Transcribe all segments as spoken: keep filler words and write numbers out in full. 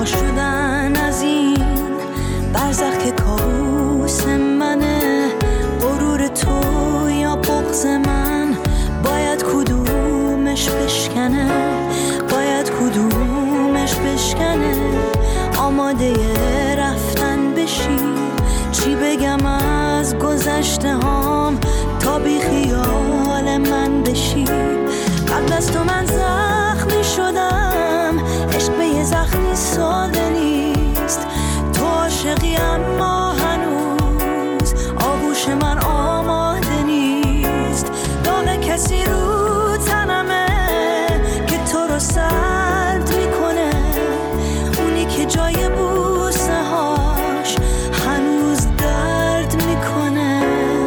جدا شدن از این برزخ که کابوس منه، غرور تو یا بغض من، باید کدومش بشکنه، باید کدومش بشکنه. آماده رفتن بشی، چی بگم از گذشته هام تا بی خیال من بشی. قبل از تو من زخمی شدم، عشق به یه زخمی ساده نیست. تو عاشقی اما هنوز آغوش من آماده نیست. داغ کسی رو تنمه که تو رو سرد میکنه، اونی که جای بوسه هاش هنوز درد میکنه.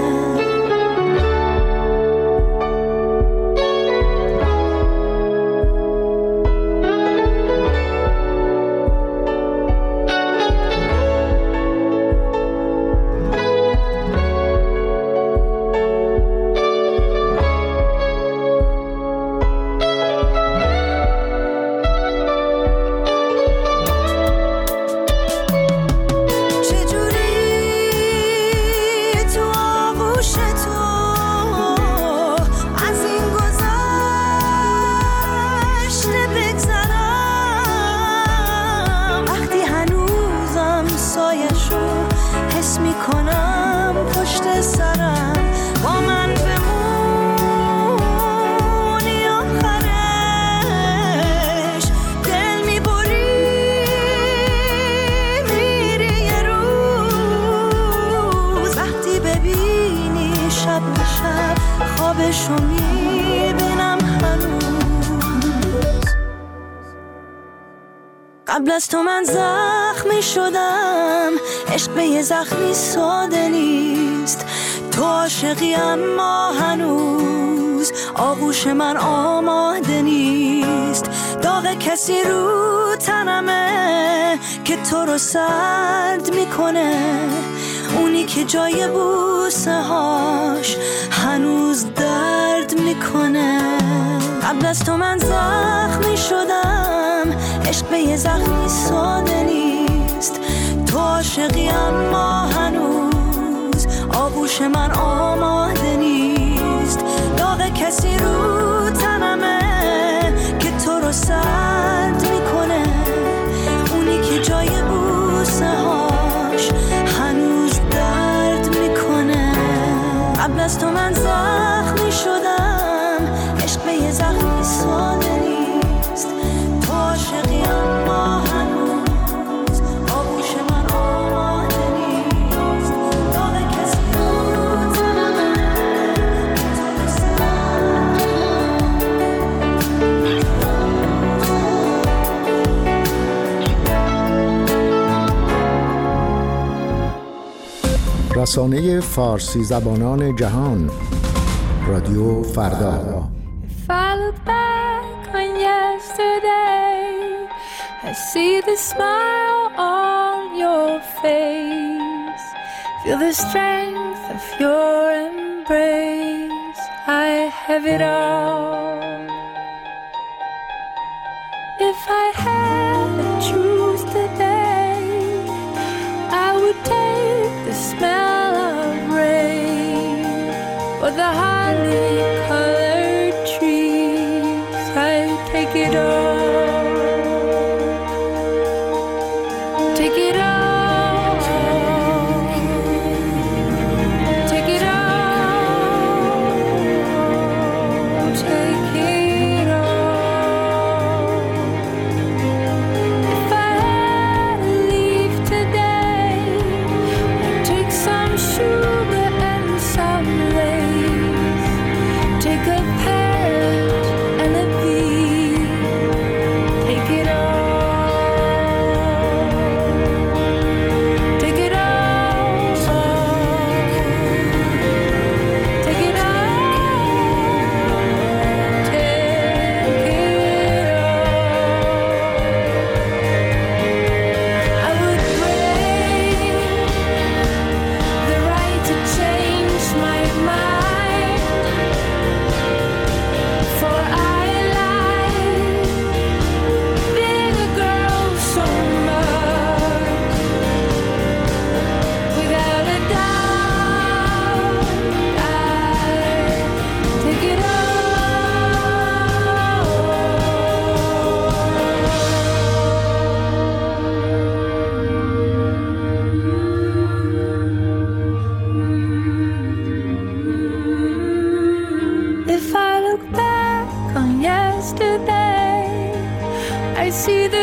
خوابشو میبینم هنوز. قبل از تو من زخمی شدم، عشق به یه زخمی ساده نیست. تو عاشقی اما هنوز آغوش من آماده نیست. داغ کسی رو تنمه که تو رو سرد میکنه، اونی که جای بوسه هاش هنوز درد میکنه. قبل از تو من زخمی شدم، عشق به یه زخمی ساده نیست. تو عاشقی اما هنوز آغوش من آماده نیست. داغ کسی رو تنمه که تو رو سرد میکنه، اونی که جای بوسه هاش هنوز درد میکنه. قبل از تو من زخمی شدم، عشق به یه زخمی ساده نیست. تو عاشقی اما هنوز آغوش من آماده نیست. داغ کسی رو تنمه که تو رو سرد. رسانه فارسی زبانان جهان، رادیو فردا. If I look back on yesterday, I see the smile on your face, feel the strength of your embrace. I have it all. If I had to choose today, I would take the smell of rain or the holly colored trees. I take it all, take it all, take it all, take it all. If I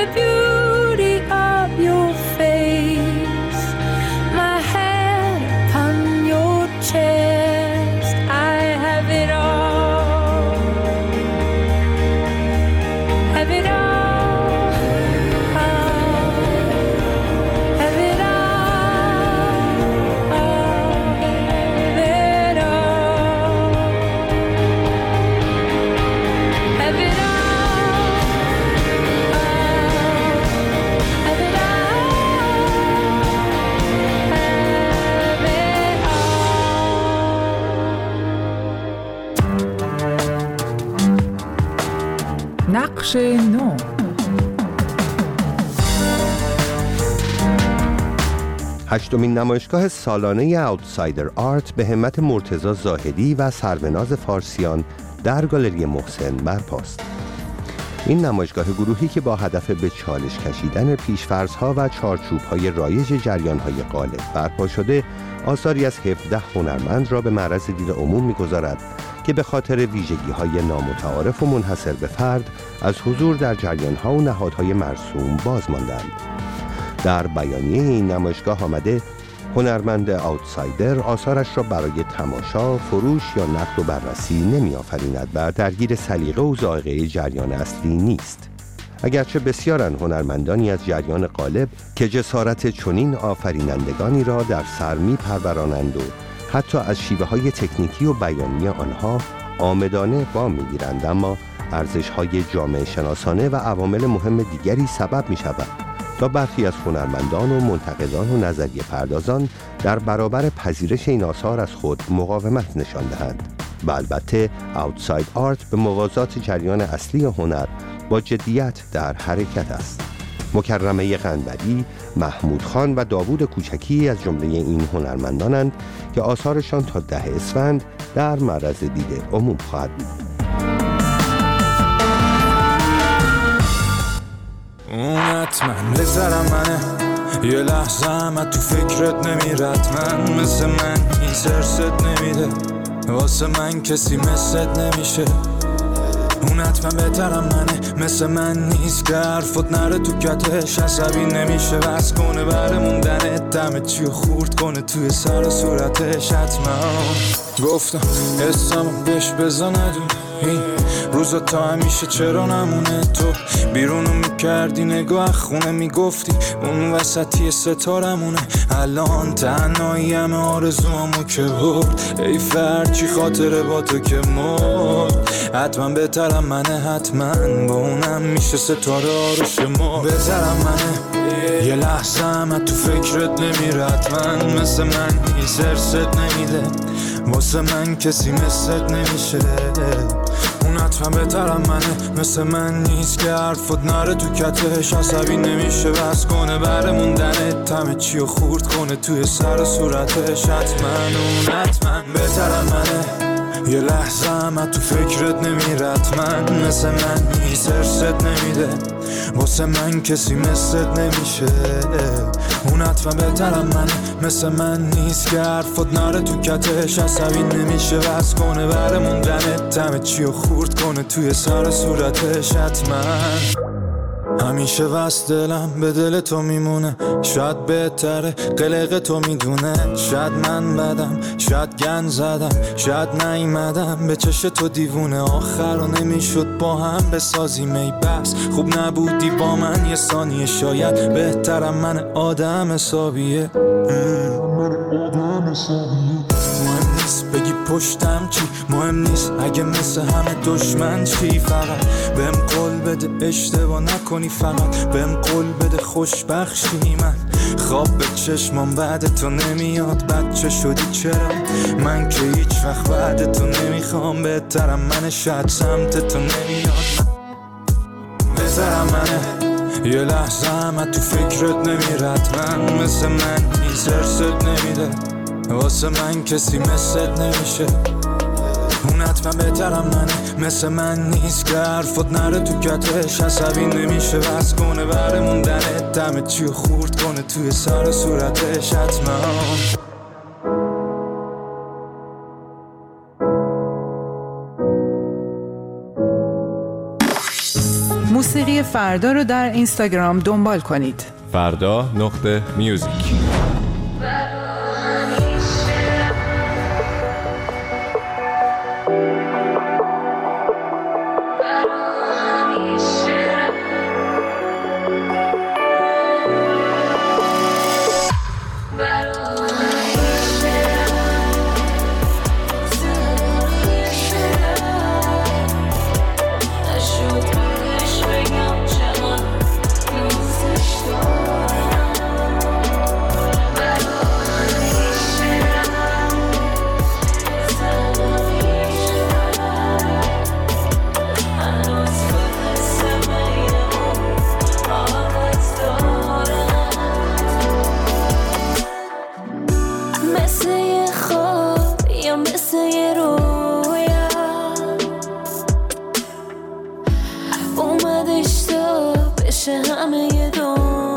the beauty of your face, my head upon your chest. I have it all, have it all. نقش نو. هشتمین نمایشگاه سالانه اوتسایدر آرت به همت مرتضی زاهدی و سروناز فارسیان در گالری محسن برپاست. این نمایشگاه گروهی که با هدف به چالش کشیدن پیش‌فرض‌ها و چارچوب‌های رایج جریان‌های غالب برپا شده، آثاری از هفده هنرمند را به معرض دید عموم می‌گذارد که به خاطر ویژگی‌های نامتعارف و منحصر به فرد از حضور در جریان‌ها و نهادهای مرسوم باز ماندند. در بیانیه این نمایشگاه آمده هنرمند اوتسایدر آثارش را برای تماشا، فروش یا نقد و بررسی نمی‌آفریند و درگیر سلیقه و ذائقه جریان اصلی نیست. اگرچه بسیارن هنرمندانی از جریان غالب که جسارت چنین آفرینندگانی را در سر می‌پرورانند و حتی از شیوه‌های تکنیکی و بیانی آنها آمدانه وام می‌گیرند، اما ارزش‌های جامعه شناسانه و عوامل مهم دیگری سبب می‌شود تا برخی از هنرمندان و منتقدان و نظریه پردازان در برابر پذیرش این آثار از خود مقاومت نشان دهند. و البته اوتساید آرت به موازات جریان اصلی هنر با جدیت در حرکت است. مکرمه قنبری، محمود خان و داوود کوچکی از جمله این هنرمندانند که آثارشان تا ده اسفند در معرض دید عموم خواهد بود. اون حتما بذارم منه، یه لحظه هم تو فکرت نمیرد، من مثل من این سرست نمیده، واسه من کسی مثلت نمیشه. اون حتما بهترم منه، مثل من نیست که حرفت نره تو کتش، عصبی نمیشه بس کنه بره موندنه، دم چیو خورد کنه توی سر و صورتش. حتما گفتم حسامو بهش بزندون، این روزا تا همیشه چرا نمونه، تو بیرونو میکردی نگاه خونه میگفتی اون وسطی ستارمونه، الان تنهایی همه آرزوامو که برد، ای فرد چی خاطره با تو که مرد. حتما بهترم منه، حتما با اونم میشه ستاره ها رو شمار. بهترم منه، یه لحظه هم تو فکرت نمیرد، من مثل من این سرست نمیده، واسه من کسی مثلت نمیشه. اون حتما بهترم منه، مثل من نیست که حرفت نره تو کتش، عصبی نمیشه بس کنه بره موندنه، همه چیو خورد کنه توی سر و صورتش. حتما اون حتما بهترم منه، یه لحظه هم تو فکرت نمیرد، من مثل من نیست سرست نمیده، واسه من کسی مثلت نمیشه. اون حتما بهترم منه، مثل من نیست که حرفت نره تو کتش، عصبی نمیشه بس کنه بره موندنه، همه چیو خورد کنه توی سر و صورتش. حتما همیشه وست دلم به دل تو میمونه، شاید بهتره قلق تو میدونه، شاید من بدم، شاید گن زدم، شاید نیمدم به چش تو دیوونه، آخر رو نمیشد با هم بسازیم ای بس، خوب نبودی با من یه ثانیه، شاید بهترم من آدم حسابیه. مهم نیست بگی پشتم چی، مهم نیست اگه مثل همه دشمن چی، فقط بهم قول بده اشتباه نکنی، فقط بهم قول بده خوشبخشی. من خواب به چشمام بعد تو نمیاد، بچه شدی چرا من که هیچ وقت بعد تو نمیخوام، بهترم منه شاید سمت تو نمیاد، بهترم منه، یه لحظه هم تو فکرت نمیرد، من مثل من این سرست نمیده، واسه من کسی مثلت نمیشه. اون حتما بهترم منه، مثل من نیست که حرفت نره تو کتش، عصبی نمیشه بس کنه بره موندنه، دم چیو خورد کنه توی سر و صورتش. حتما موسیقی فردا رو در اینستاگرام دنبال کنید. فردا نقطه میوزیک. همه دنیا